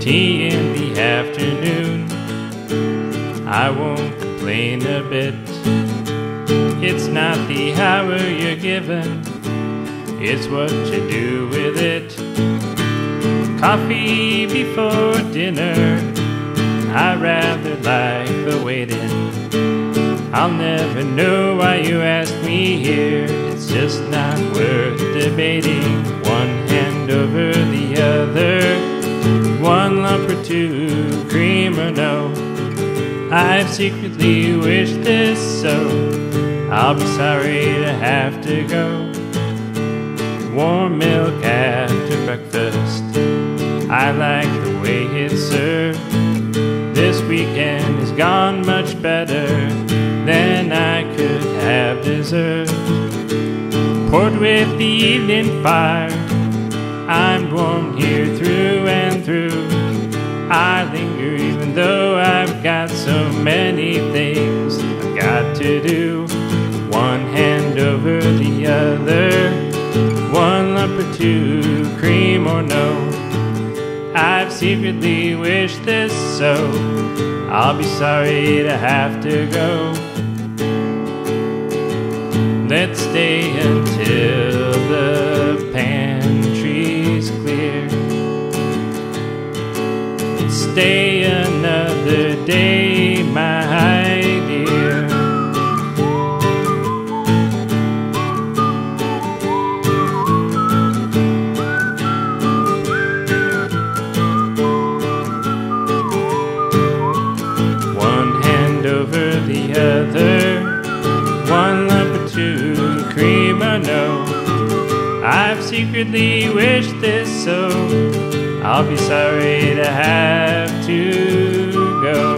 tea in the afternoon. I won't complain a bit. It's not the hour you're given, it's what you do with it. Coffee before dinner, I rather like the waiting. I'll never know why you asked me here, it's just not worth debating. One hand over the other, one lump or two, cream or no. I've secretly wished this, so I'll be sorry to have to go. Warm milk after breakfast, I like the way it's served. This weekend has gone much better than I could have deserved. Poured with the evening fire, I'm warm here through and through. I linger even though I've got so many things I've got to do. One hand over the other, one lump or two, cream or no. I've secretly wished this, so I'll be sorry to have to go. Let's stay until the pantry's clear. Stay another day, my dear. One hand over the other, one lump or two, cream or no. I've secretly wished this, so I'll be sorry to have to go.